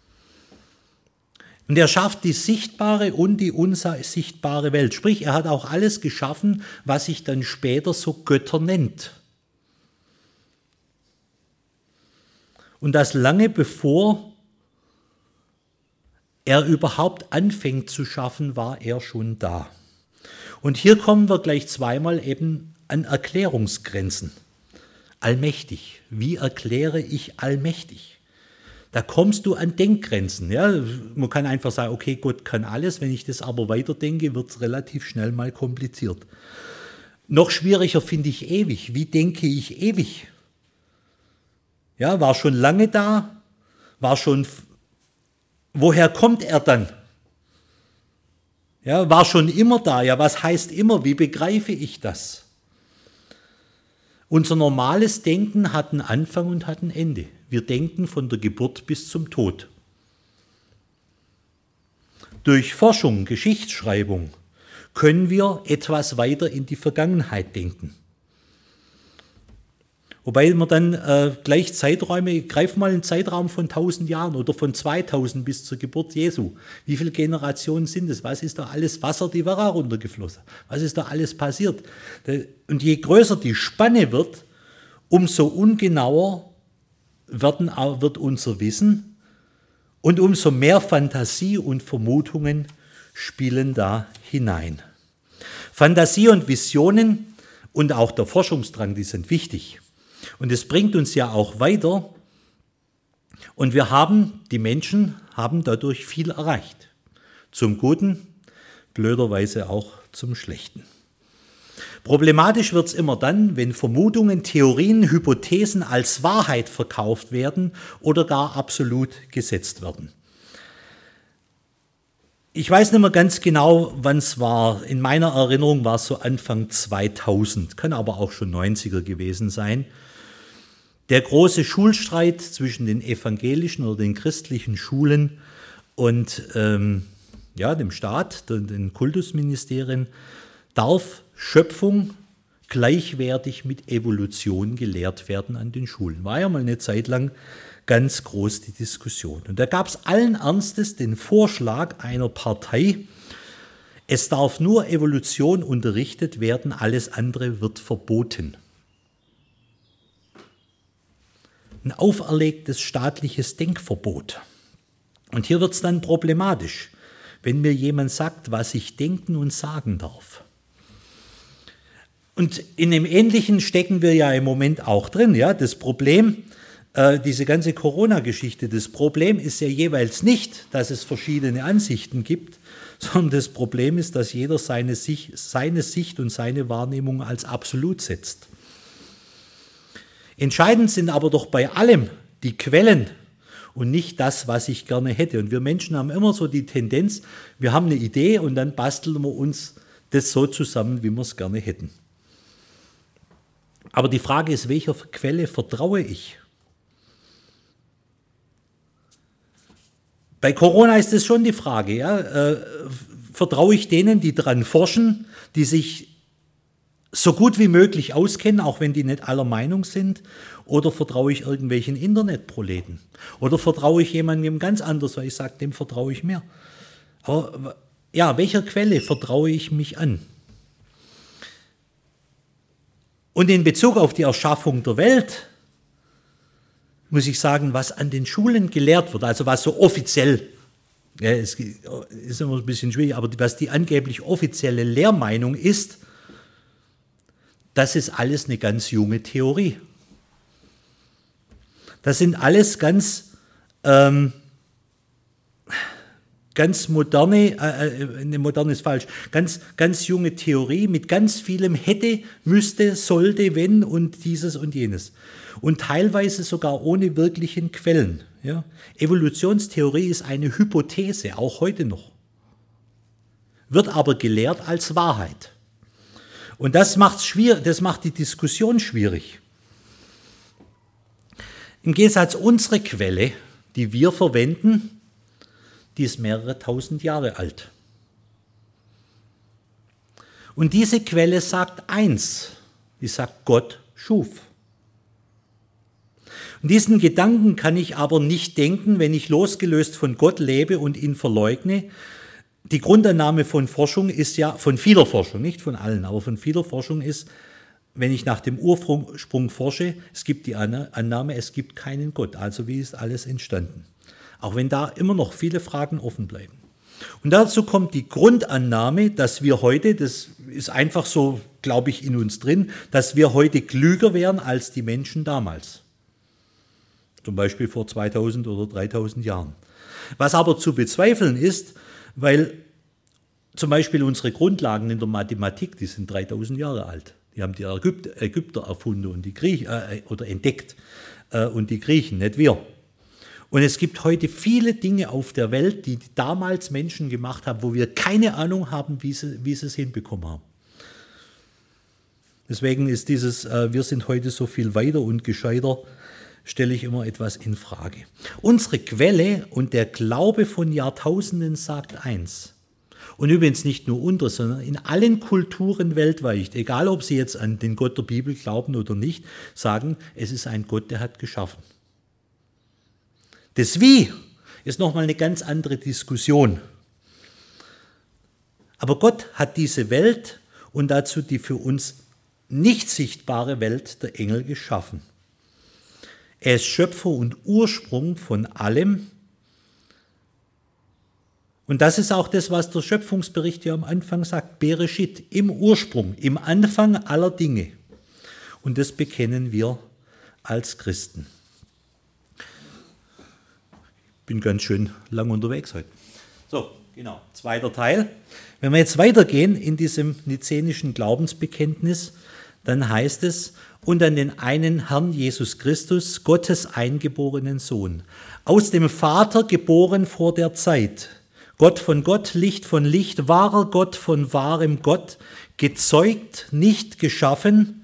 Und er schafft die sichtbare und die unsichtbare Welt. Sprich, er hat auch alles geschaffen, was sich dann später so Götter nennt. Und das lange bevor er überhaupt anfängt zu schaffen, war er schon da. Und hier kommen wir gleich zweimal eben an Erklärungsgrenzen. Allmächtig. Wie erkläre ich allmächtig? Da kommst du an Denkgrenzen. Ja? Man kann einfach sagen, okay, Gott kann alles. Wenn ich das aber weiterdenke, wird es relativ schnell mal kompliziert. Noch schwieriger finde ich ewig. Wie denke ich ewig? Ja, war schon lange da, woher kommt er dann? Ja, war schon immer da. Ja, was heißt immer? Wie begreife ich das? Unser normales Denken hat einen Anfang und hat ein Ende. Wir denken von der Geburt bis zum Tod. Durch Forschung, Geschichtsschreibung können wir etwas weiter in die Vergangenheit denken. Wobei man dann gleich Zeiträume, greif mal einen Zeitraum von 1000 Jahren oder von 2000 bis zur Geburt Jesu. Wie viele Generationen sind es? Was ist da alles Wasser, die Werra runtergeflossen? Was ist da alles passiert? Und je größer die Spanne wird, umso ungenauer wird unser Wissen und umso mehr Fantasie und Vermutungen spielen da hinein. Fantasie und Visionen und auch der Forschungsdrang, die sind wichtig. Und es bringt uns ja auch weiter. Und die Menschen haben dadurch viel erreicht. Zum Guten, blöderweise auch zum Schlechten. Problematisch wird es immer dann, wenn Vermutungen, Theorien, Hypothesen als Wahrheit verkauft werden oder gar absolut gesetzt werden. Ich weiß nicht mehr ganz genau, wann es war. In meiner Erinnerung war es so Anfang 2000, kann aber auch schon 90er gewesen sein. Der große Schulstreit zwischen den evangelischen oder den christlichen Schulen und dem Staat, den Kultusministerien, darf Schöpfung gleichwertig mit Evolution gelehrt werden an den Schulen. War ja mal eine Zeit lang ganz groß die Diskussion. Und da gab es allen Ernstes den Vorschlag einer Partei, es darf nur Evolution unterrichtet werden, alles andere wird verboten. Ein auferlegtes staatliches Denkverbot. Und hier wird es dann problematisch, wenn mir jemand sagt, was ich denken und sagen darf. Und in dem Ähnlichen stecken wir ja im Moment auch drin. Ja? Das Problem, diese ganze Corona-Geschichte, das Problem ist ja jeweils nicht, dass es verschiedene Ansichten gibt, sondern das Problem ist, dass jeder seine Sicht und seine Wahrnehmung als absolut setzt. Entscheidend sind aber doch bei allem die Quellen und nicht das, was ich gerne hätte. Und wir Menschen haben immer so die Tendenz, wir haben eine Idee und dann basteln wir uns das so zusammen, wie wir es gerne hätten. Aber die Frage ist, welcher Quelle vertraue ich? Bei Corona ist es schon die Frage, ja, vertraue ich denen, die daran forschen, die sich so gut wie möglich auskennen, auch wenn die nicht aller Meinung sind, oder vertraue ich irgendwelchen Internetproleten? Oder vertraue ich jemandem ganz anders, weil ich sage, dem vertraue ich mehr. Aber ja, welcher Quelle vertraue ich mich an? Und in Bezug auf die Erschaffung der Welt muss ich sagen, was an den Schulen gelehrt wird, also was so offiziell, ja, es ist immer ein bisschen schwierig, aber was die angeblich offizielle Lehrmeinung ist, das ist alles eine ganz junge Theorie. Das sind alles ganz modern ist falsch, ganz junge Theorie mit ganz vielem hätte, müsste, sollte, wenn und dieses und jenes. Und teilweise sogar ohne wirklichen Quellen. Ja. Evolutionstheorie ist eine Hypothese, auch heute noch. Wird aber gelehrt als Wahrheit. Und das macht die Diskussion schwierig. Im Gegensatz unsere Quelle, die wir verwenden, die ist mehrere tausend Jahre alt. Und diese Quelle sagt eins, die sagt, Gott schuf. Und diesen Gedanken kann ich aber nicht denken, wenn ich losgelöst von Gott lebe und ihn verleugne. Die Grundannahme von Forschung ist ja, von vieler Forschung, nicht von allen, aber von vieler Forschung ist, wenn ich nach dem Ursprung forsche, es gibt die Annahme, es gibt keinen Gott. Also wie ist alles entstanden? Auch wenn da immer noch viele Fragen offen bleiben. Und dazu kommt die Grundannahme, dass wir heute, das ist einfach so, glaube ich, in uns drin, dass wir heute klüger wären als die Menschen damals. Zum Beispiel vor 2000 oder 3000 Jahren. Was aber zu bezweifeln ist, weil zum Beispiel unsere Grundlagen in der Mathematik, die sind 3000 Jahre alt. Die haben die Ägypter erfunden und die Griechen, oder entdeckt und die Griechen, nicht wir. Und es gibt heute viele Dinge auf der Welt, die damals Menschen gemacht haben, wo wir keine Ahnung haben, wie sie es hinbekommen haben. Deswegen ist dieses, wir sind heute so viel weiter und gescheiter, stelle ich immer etwas in Frage. Unsere Quelle und der Glaube von Jahrtausenden sagt eins. Und übrigens nicht nur unsere, sondern in allen Kulturen weltweit, egal ob sie jetzt an den Gott der Bibel glauben oder nicht, sagen, es ist ein Gott, der hat geschaffen. Das Wie ist nochmal eine ganz andere Diskussion. Aber Gott hat diese Welt und dazu die für uns nicht sichtbare Welt der Engel geschaffen. Er ist Schöpfer und Ursprung von allem. Und das ist auch das, was der Schöpfungsbericht ja am Anfang sagt. Bereshit, im Ursprung, im Anfang aller Dinge. Und das bekennen wir als Christen. Ich bin ganz schön lang unterwegs heute. So, genau, zweiter Teil. Wenn wir jetzt weitergehen in diesem nizänischen Glaubensbekenntnis, dann heißt es, und an den einen Herrn Jesus Christus, Gottes eingeborenen Sohn, aus dem Vater geboren vor der Zeit, Gott von Gott, Licht von Licht, wahrer Gott von wahrem Gott, gezeugt, nicht geschaffen,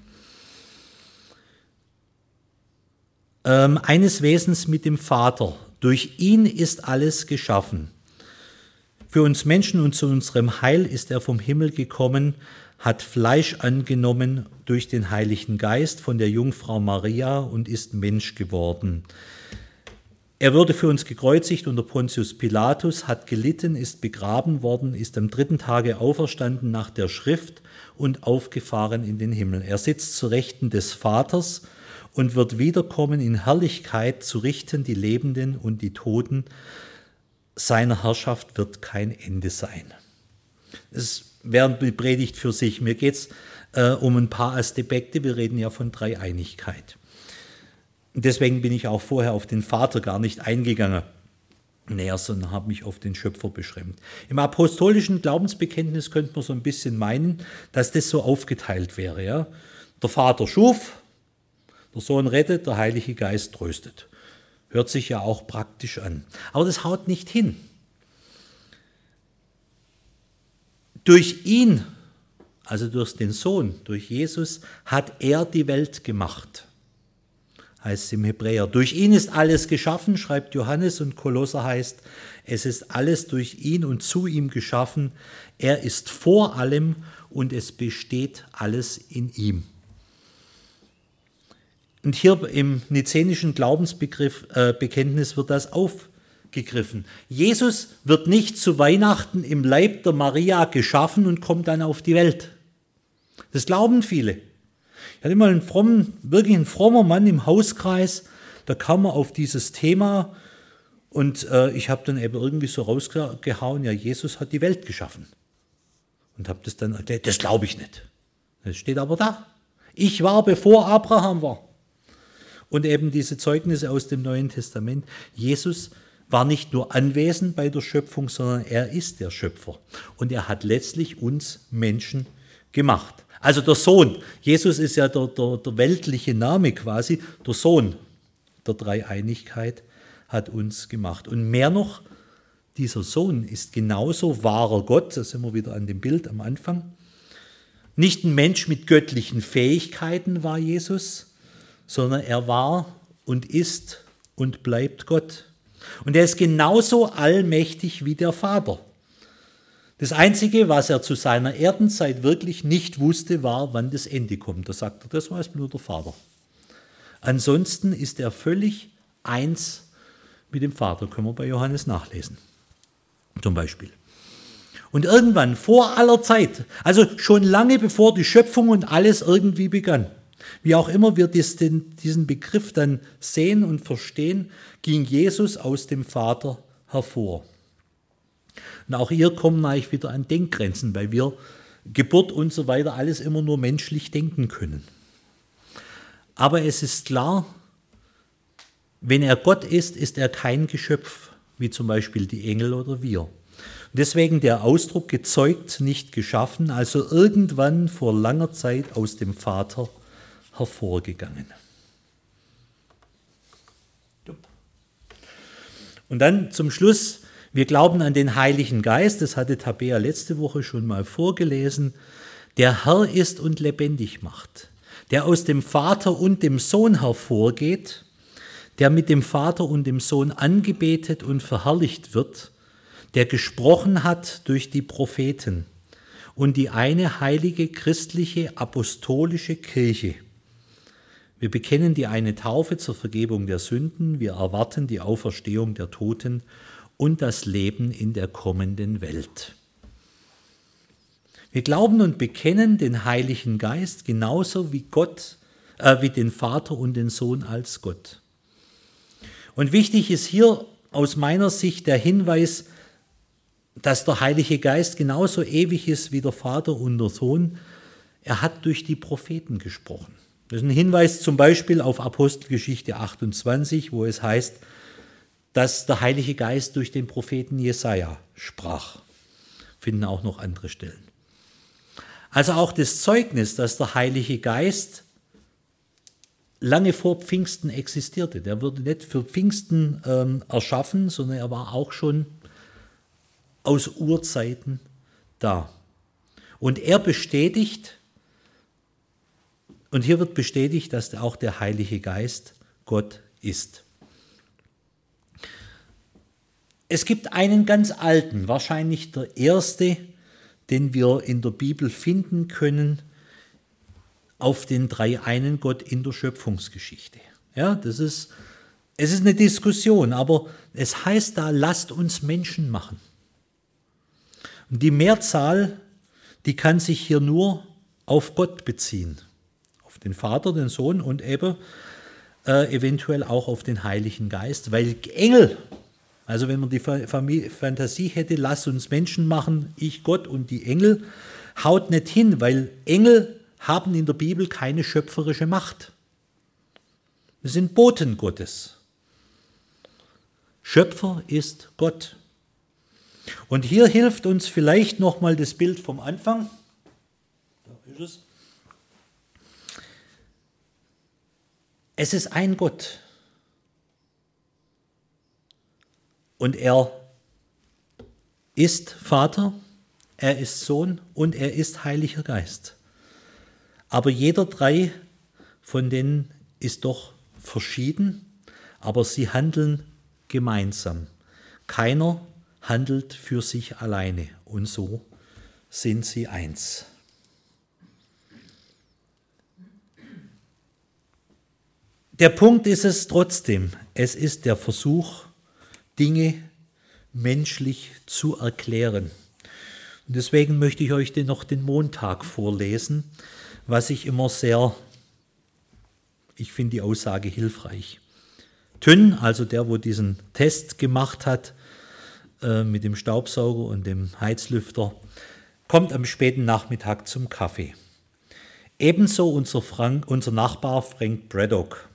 eines Wesens mit dem Vater. Durch ihn ist alles geschaffen. Für uns Menschen und zu unserem Heil ist er vom Himmel gekommen, hat Fleisch angenommen durch den Heiligen Geist von der Jungfrau Maria und ist Mensch geworden. Er wurde für uns gekreuzigt unter Pontius Pilatus, hat gelitten, ist begraben worden, ist am 3. Tage auferstanden nach der Schrift und aufgefahren in den Himmel. Er sitzt zu Rechten des Vaters und wird wiederkommen in Herrlichkeit zu richten die Lebenden und die Toten. Seiner Herrschaft wird kein Ende sein. Es wäre eine Predigt für sich. Mir geht es um ein paar Aspekte. Wir reden ja von Dreieinigkeit. Und deswegen bin ich auch vorher auf den Vater gar nicht eingegangen, näher, sondern habe mich auf den Schöpfer beschränkt. Im apostolischen Glaubensbekenntnis könnte man so ein bisschen meinen, dass das so aufgeteilt wäre. Ja? Der Vater schuf, der Sohn rettet, der Heilige Geist tröstet. Hört sich ja auch praktisch an. Aber das haut nicht hin. Durch ihn, also durch den Sohn, durch Jesus, hat er die Welt gemacht. Heißt es im Hebräer. Durch ihn ist alles geschaffen, schreibt Johannes, und Kolosser heißt, es ist alles durch ihn und zu ihm geschaffen. Er ist vor allem und es besteht alles in ihm. Und hier im nizänischen Glaubensbekenntnis wird das aufgegriffen. Jesus wird nicht zu Weihnachten im Leib der Maria geschaffen und kommt dann auf die Welt. Das glauben viele. Ich hatte mal wirklich einen frommer Mann im Hauskreis, da kam er auf dieses Thema und ich habe dann eben irgendwie so rausgehauen, ja, Jesus hat die Welt geschaffen. Und habe das dann erklärt, das glaube ich nicht. Das steht aber da. Ich war, bevor Abraham war. Und eben diese Zeugnisse aus dem Neuen Testament. Jesus war nicht nur anwesend bei der Schöpfung, sondern er ist der Schöpfer. Und er hat letztlich uns Menschen gemacht. Also der Sohn. Jesus ist ja der weltliche Name quasi. Der Sohn der Dreieinigkeit hat uns gemacht. Und mehr noch, dieser Sohn ist genauso wahrer Gott, da sind wir wieder an dem Bild am Anfang. Nicht ein Mensch mit göttlichen Fähigkeiten war Jesus, sondern er war und ist und bleibt Gott. Und er ist genauso allmächtig wie der Vater. Das Einzige, was er zu seiner Erdenzeit wirklich nicht wusste, war, wann das Ende kommt. Da sagt er, das weiß nur der Vater. Ansonsten ist er völlig eins mit dem Vater. Können wir bei Johannes nachlesen, zum Beispiel. Und irgendwann, vor aller Zeit, also schon lange bevor die Schöpfung und alles irgendwie begann, wie auch immer wir diesen Begriff dann sehen und verstehen, ging Jesus aus dem Vater hervor. Und auch hier kommen wir eigentlich wieder an Denkgrenzen, weil wir Geburt und so weiter alles immer nur menschlich denken können. Aber es ist klar, wenn er Gott ist er kein Geschöpf, wie zum Beispiel die Engel oder wir. Und deswegen der Ausdruck gezeugt, nicht geschaffen, also irgendwann vor langer Zeit aus dem Vater hervorgegangen. Und dann zum Schluss, wir glauben an den Heiligen Geist, das hatte Tabea letzte Woche schon mal vorgelesen, der Herr ist und lebendig macht, der aus dem Vater und dem Sohn hervorgeht, der mit dem Vater und dem Sohn angebetet und verherrlicht wird, der gesprochen hat durch die Propheten und die eine heilige christliche apostolische Kirche. Wir bekennen die eine Taufe zur Vergebung der Sünden, wir erwarten die Auferstehung der Toten und das Leben in der kommenden Welt. Wir glauben und bekennen den Heiligen Geist genauso wie den Vater und den Sohn als Gott. Und wichtig ist hier aus meiner Sicht der Hinweis, dass der Heilige Geist genauso ewig ist wie der Vater und der Sohn. Er hat durch die Propheten gesprochen. Das ist ein Hinweis zum Beispiel auf Apostelgeschichte 28, wo es heißt, dass der Heilige Geist durch den Propheten Jesaja sprach. Finden auch noch andere Stellen. Also auch das Zeugnis, dass der Heilige Geist lange vor Pfingsten existierte. Der wurde nicht für Pfingsten erschaffen, sondern er war auch schon aus Urzeiten da. Und er bestätigt, und hier wird bestätigt, dass auch der Heilige Geist Gott ist. Es gibt einen ganz alten, wahrscheinlich der erste, den wir in der Bibel finden können, auf den dreieinen Gott in der Schöpfungsgeschichte. Ja, es ist eine Diskussion, aber es heißt da, lasst uns Menschen machen. Und die Mehrzahl, die kann sich hier nur auf Gott beziehen. Auf den Vater, den Sohn und eben eventuell auch auf den Heiligen Geist, weil Engel, also wenn man die Fantasie hätte, lasst uns Menschen machen, ich Gott und die Engel, haut nicht hin, weil Engel haben in der Bibel keine schöpferische Macht. Wir sind Boten Gottes. Schöpfer ist Gott. Und hier hilft uns vielleicht nochmal das Bild vom Anfang. Da ist es. Es ist ein Gott. Und er ist Vater, er ist Sohn und er ist Heiliger Geist. Aber jeder drei von denen ist doch verschieden, aber sie handeln gemeinsam. Keiner handelt für sich alleine und so sind sie eins. Der Punkt ist es trotzdem, es ist der Versuch, Dinge menschlich zu erklären. Und deswegen möchte ich euch noch den Montag vorlesen, was ich immer ich finde die Aussage hilfreich. Tünn, also der, wo diesen Test gemacht hat, mit dem Staubsauger und dem Heizlüfter, kommt am späten Nachmittag zum Kaffee. Ebenso unser Nachbar Frank Braddock.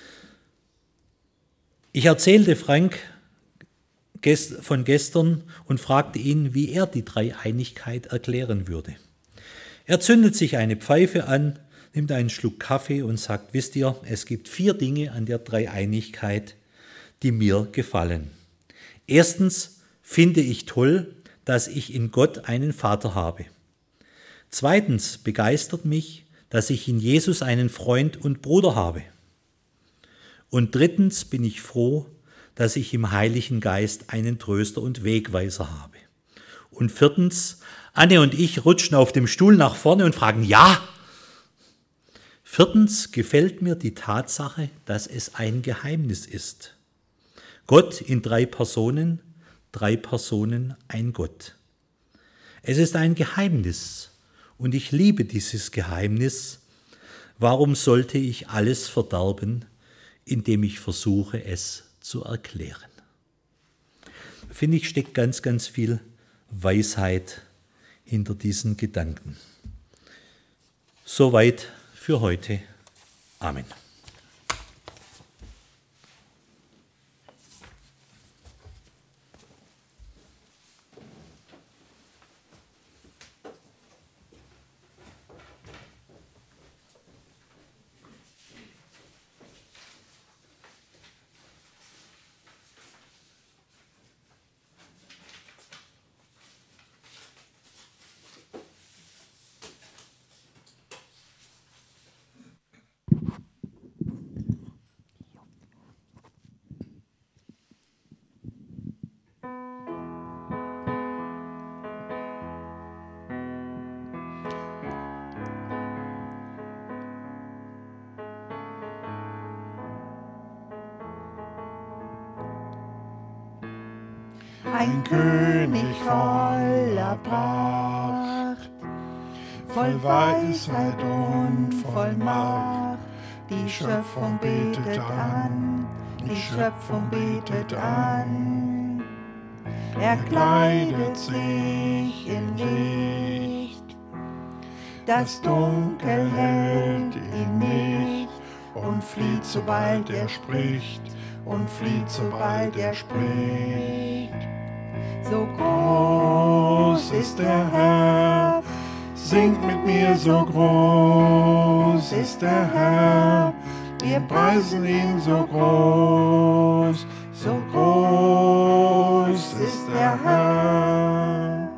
Ich erzählte Frank von gestern und fragte ihn, wie er die Dreieinigkeit erklären würde. Er zündet sich eine Pfeife an, nimmt einen Schluck Kaffee und sagt, wisst ihr, es gibt 4 Dinge an der Dreieinigkeit, die mir gefallen. Erstens finde ich toll, dass ich in Gott einen Vater habe. Zweitens begeistert mich, dass ich in Jesus einen Freund und Bruder habe. Und drittens bin ich froh, dass ich im Heiligen Geist einen Tröster und Wegweiser habe. Und viertens, Anne und ich rutschen auf dem Stuhl nach vorne und fragen, ja. Viertens gefällt mir die Tatsache, dass es ein Geheimnis ist. Gott in 3 Personen, 3 Personen, ein Gott. Es ist ein Geheimnis und ich liebe dieses Geheimnis. Warum sollte ich alles verderben, indem ich versuche, es zu erklären? Finde ich, steckt ganz, ganz viel Weisheit hinter diesen Gedanken. Soweit für heute. Amen. Ein König voller Pracht, voll Weisheit und voll Macht. Die Schöpfung betet an, die Schöpfung betet an. Er kleidet sich in Licht, das Dunkel hält ihn nicht und flieht, sobald er spricht, und flieht, sobald er spricht. So groß ist der Herr, singt mit mir, so groß ist der Herr. Wir preisen ihn, so groß ist der Herr.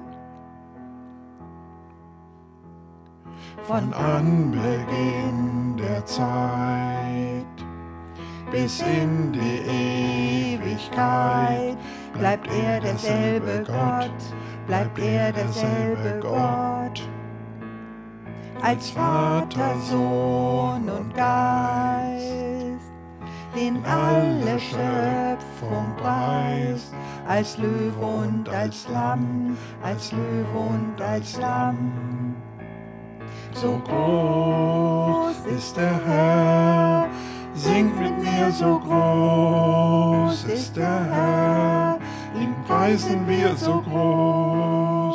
Von Anbeginn der Zeit bis in die Ewigkeit bleibt er derselbe Gott, bleibt er derselbe Gott. Als Vater, Sohn und Geist, den alle Schöpfung preist, als Löwe und als Lamm, als Löwe und als Lamm. So groß ist der Herr, singt mit mir, so groß ist der Herr, ihn preisen wir, so groß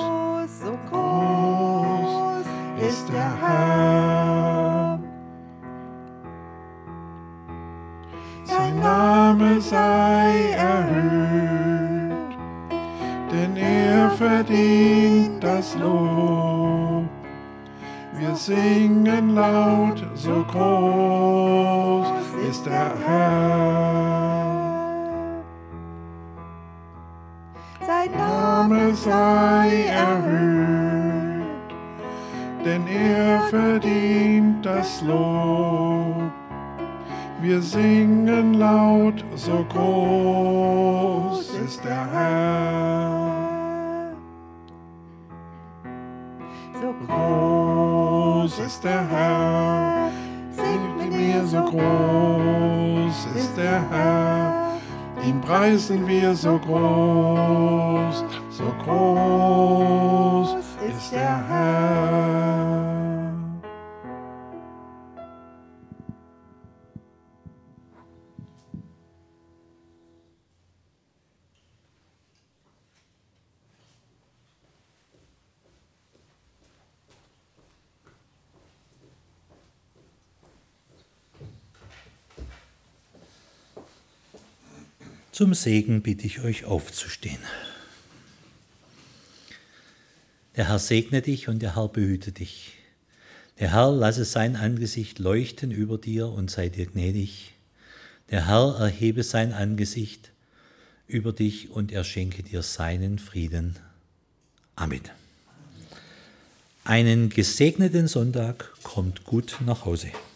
ist der Herr. sein Name sei erhöht, denn er verdient das Lob. Wir singen laut, so groß ist der Herr. Sein Name sei erhöht, denn er verdient das Lob. Wir singen laut, so groß ist der Herr. so Groß ist der Herr, singt mit mir, so groß ist der Herr. Ihn preisen wir, so groß ist der Herr. Zum Segen bitte ich euch aufzustehen. Der Herr segne dich und der Herr behüte dich. Der Herr lasse sein Angesicht leuchten über dir und sei dir gnädig. Der Herr erhebe sein Angesicht über dich und er schenke dir seinen Frieden. Amen. Einen gesegneten Sonntag, kommt gut nach Hause.